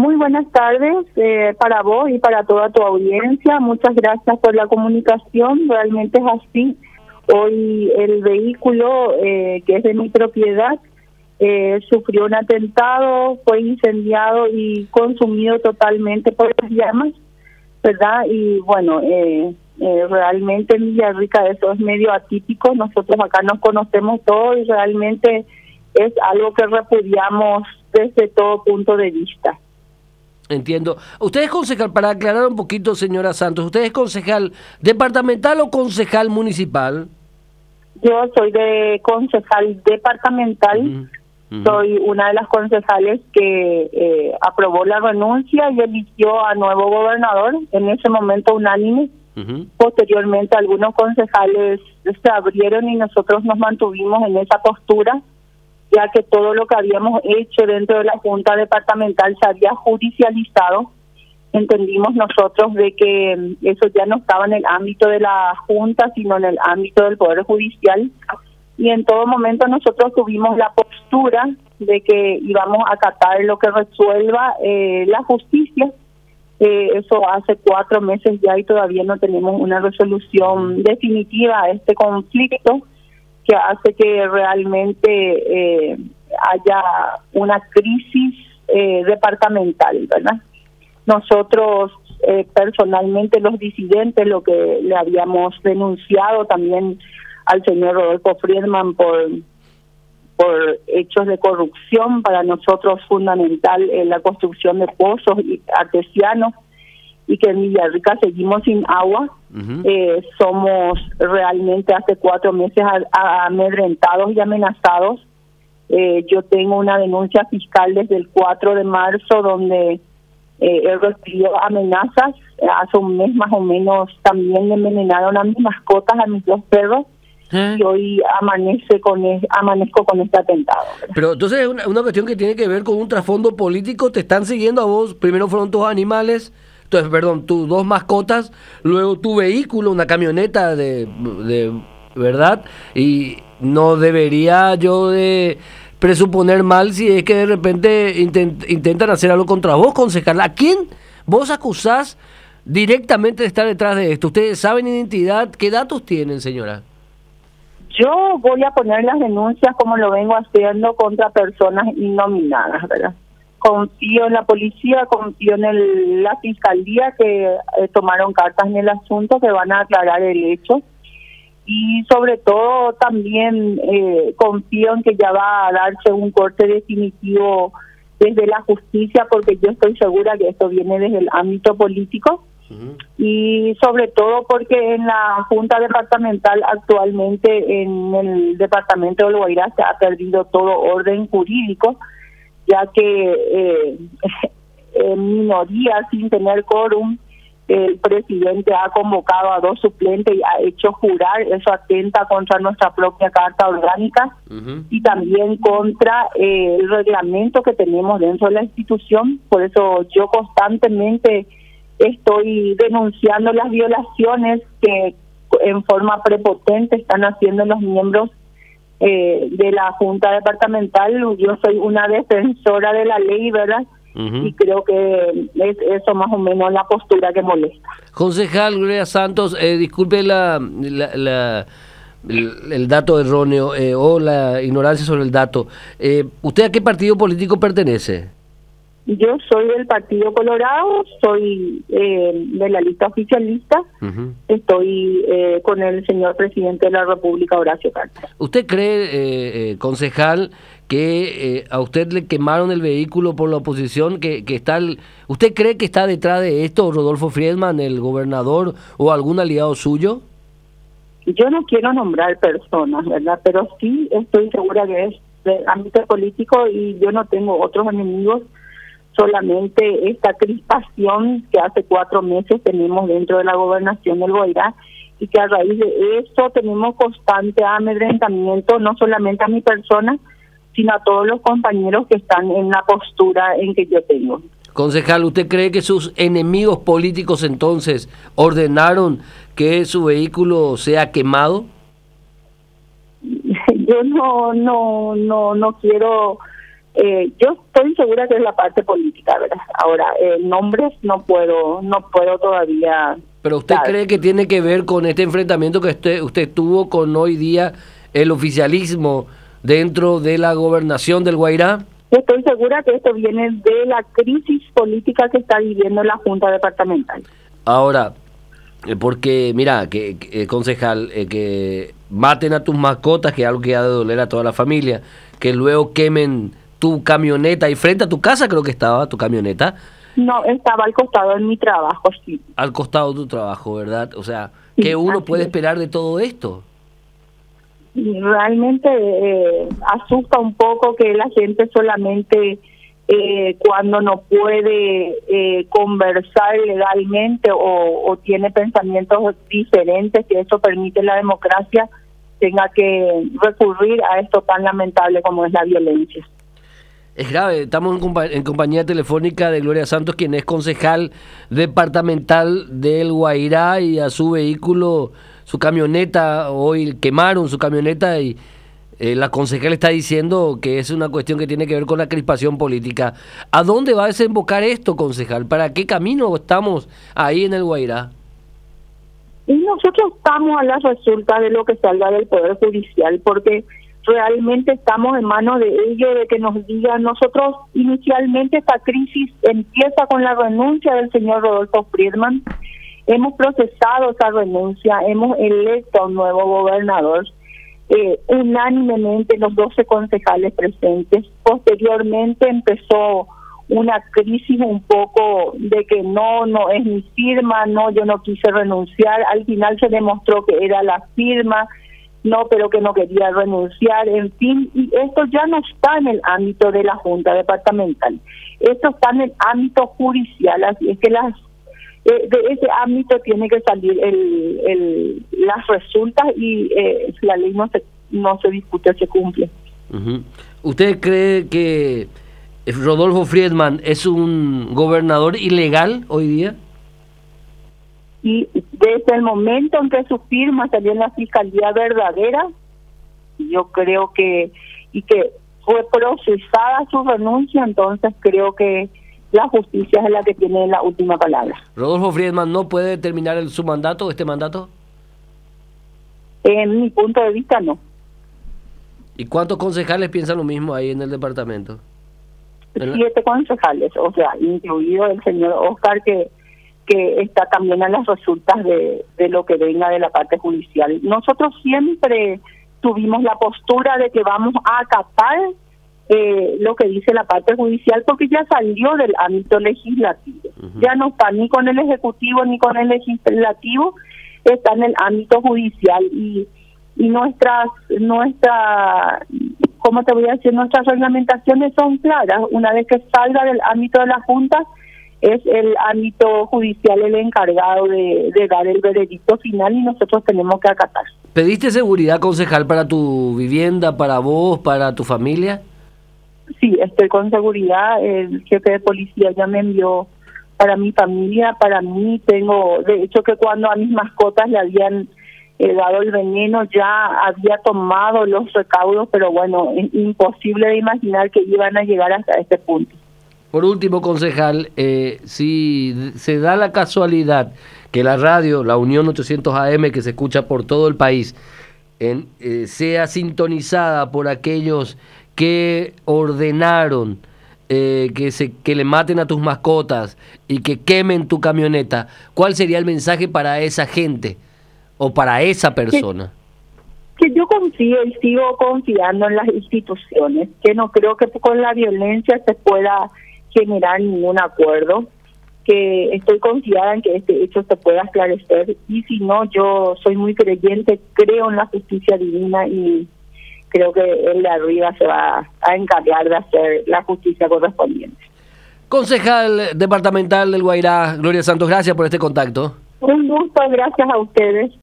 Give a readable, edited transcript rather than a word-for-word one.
Muy buenas tardes para vos y para toda tu audiencia. Muchas gracias por la comunicación. Realmente es así. Hoy el vehículo que es de mi propiedad sufrió un atentado, fue incendiado y consumido totalmente por las llamas, ¿verdad? Y bueno, realmente en Villarrica eso es medio atípico. Nosotros acá nos conocemos todos y realmente es algo que repudiamos desde todo punto de vista. Entiendo. ¿Usted es concejal, para aclarar un poquito, señora Santos, usted es concejal departamental o concejal municipal? Yo soy de concejal departamental, soy una de las concejales que aprobó la renuncia y eligió a nuevo gobernador, en ese momento unánime. Posteriormente algunos concejales se abrieron y nosotros nos mantuvimos en esa postura, ya que todo lo que habíamos hecho dentro de la Junta Departamental se había judicializado. Entendimos nosotros de que eso ya no estaba en el ámbito de la Junta, sino en el ámbito del Poder Judicial. Y en todo momento nosotros tuvimos la postura de que íbamos a acatar lo que resuelva la justicia. Eso hace 4 meses ya y todavía no tenemos una resolución definitiva a este conflicto, que hace que realmente haya una crisis departamental, ¿verdad? Nosotros personalmente los disidentes, lo que le habíamos denunciado también al señor Rodolfo Friedman por hechos de corrupción, para nosotros fundamental la construcción de pozos artesianos, y que en Villarrica seguimos sin agua. Somos realmente hace 4 meses amedrentados y amenazados. Yo tengo una denuncia fiscal desde el 4 de marzo donde él recibió amenazas. Hace un mes más o menos también le envenenaron a mis mascotas, a mis 2 perros. Y hoy amanezco con este atentado, ¿verdad? Pero entonces es una cuestión que tiene que ver con un trasfondo político. Te están siguiendo a vos. Primero fueron tus animales, tus 2 mascotas, luego tu vehículo, una camioneta de verdad, y no debería yo de presuponer mal si es que de repente intentan hacer algo contra vos, concejal. ¿A quién vos acusás directamente de estar detrás de esto? ¿Ustedes saben identidad? ¿Qué datos tienen, señora? Yo voy a poner las denuncias como lo vengo haciendo contra personas innominadas, ¿verdad? Confío en la policía, confío en la fiscalía que tomaron cartas en el asunto, que van a aclarar el hecho. Y sobre todo también confío en que ya va a darse un corte definitivo desde la justicia, porque yo estoy segura que esto viene desde el ámbito político. Y sobre todo porque en la Junta Departamental actualmente en el departamento del Guairá se ha perdido todo orden jurídico, ya que en minoría, sin tener quórum, el presidente ha convocado a 2 suplentes y ha hecho jurar. Eso atenta contra nuestra propia Carta Orgánica y también contra el reglamento que tenemos dentro de la institución. Por eso yo constantemente estoy denunciando las violaciones que en forma prepotente están haciendo los miembros de la Junta Departamental. Yo soy una defensora de la ley, ¿verdad? Y creo que es eso más o menos la postura que molesta. Concejal Gloria Santos, disculpe el dato erróneo o la ignorancia sobre el dato. ¿Usted a qué partido político pertenece? Yo soy del Partido Colorado, soy de la lista oficialista. Estoy con el señor presidente de la República, Horacio Cartes. ¿Usted cree, concejal, que a usted le quemaron el vehículo por la oposición? ¿Usted cree que está detrás de esto Rodolfo Friedman, el gobernador, o algún aliado suyo? Yo no quiero nombrar personas, ¿verdad? Pero sí estoy segura que es del ámbito político y yo no tengo otros enemigos, solamente esta crispación que hace 4 meses tenemos dentro de la gobernación del Guairá, y que a raíz de eso tenemos constante amedrentamiento, no solamente a mi persona, sino a todos los compañeros que están en la postura en que yo tengo. Concejal, ¿usted cree que sus enemigos políticos entonces ordenaron que su vehículo sea quemado? Yo no quiero yo estoy segura que es la parte política, ¿verdad? Ahora, nombres no puedo todavía. ¿Pero usted cree que tiene que ver con este enfrentamiento que usted tuvo con hoy día el oficialismo dentro de la gobernación del Guairá? Estoy segura que esto viene de la crisis política que está viviendo la Junta Departamental. Ahora, porque mira, concejal, que maten a tus mascotas, que es algo que ha de doler a toda la familia, que luego quemen tu camioneta y frente a tu casa creo que estaba tu camioneta. No, estaba al costado de mi trabajo, sí. Al costado de tu trabajo, ¿verdad? O sea, sí, ¿qué uno puede esperar de todo esto? Realmente asusta un poco que la gente solamente cuando no puede conversar legalmente o tiene pensamientos diferentes, que eso permite la democracia, tenga que recurrir a esto tan lamentable como es la violencia. Es grave. Estamos en compañía telefónica de Gloria Santos, quien es concejal departamental del Guairá, y a su vehículo, su camioneta, hoy quemaron su camioneta y la concejal está diciendo que es una cuestión que tiene que ver con la crispación política. ¿A dónde va a desembocar esto, concejal? ¿Para qué camino estamos ahí en el Guairá? Y nosotros estamos a la resulta de lo que salga del Poder Judicial, porque realmente estamos en manos de ellos, de que nos digan. Nosotros inicialmente esta crisis empieza con la renuncia del señor Rodolfo Friedman. Hemos procesado esa renuncia, hemos electo a un nuevo gobernador, unánimemente los 12 concejales presentes. Posteriormente empezó una crisis un poco de que no es mi firma, no, yo no quise renunciar. Al final se demostró que era la firma, no, pero que no quería renunciar, en fin, y esto ya no está en el ámbito de la Junta Departamental, esto está en el ámbito judicial, así es que de ese ámbito tiene que salir las resultas y la ley no se discute, se cumple. Uh-huh. ¿Usted cree que Rodolfo Friedman es un gobernador ilegal hoy día? Y desde el momento en que su firma salió en la Fiscalía Verdadera, yo creo que fue procesada su renuncia, entonces creo que la justicia es la que tiene la última palabra. ¿Rodolfo Friedman no puede terminar su mandato, este mandato? En mi punto de vista, no. ¿Y cuántos concejales piensan lo mismo ahí en el departamento? 7 concejales, o sea, incluido el señor Oscar, que está también a las resultas de lo que venga de la parte judicial. Nosotros siempre tuvimos la postura de que vamos a acatar lo que dice la parte judicial, porque ya salió del ámbito legislativo. Uh-huh. Ya no está ni con el Ejecutivo ni con el Legislativo, está en el ámbito judicial y nuestra, ¿cómo te voy a decir? Nuestras reglamentaciones son claras. Una vez que salga del ámbito de la Junta, es el ámbito judicial el encargado de dar el veredicto final y nosotros tenemos que acatar. ¿Pediste seguridad, concejal, para tu vivienda, para vos, para tu familia? Sí, estoy con seguridad. El jefe de policía ya me envió para mi familia, para mí. Tengo, de hecho, que cuando a mis mascotas le habían dado el veneno, ya había tomado los recaudos, pero bueno, es imposible de imaginar que iban a llegar hasta este punto. Por último, concejal, si se da la casualidad que la radio, la Unión 800 AM, que se escucha por todo el país, sea sintonizada por aquellos que ordenaron que le maten a tus mascotas y que quemen tu camioneta, ¿cuál sería el mensaje para esa gente o para esa persona? Que yo confío y sigo confiando en las instituciones, que no creo que con la violencia se pueda generar ningún acuerdo, que estoy confiada en que este hecho se pueda esclarecer, y si no, yo soy muy creyente, creo en la justicia divina y creo que el de arriba se va a encargar de hacer la justicia correspondiente. Concejal departamental del Guairá, Gloria Santos, gracias por este contacto. Un gusto, gracias a ustedes.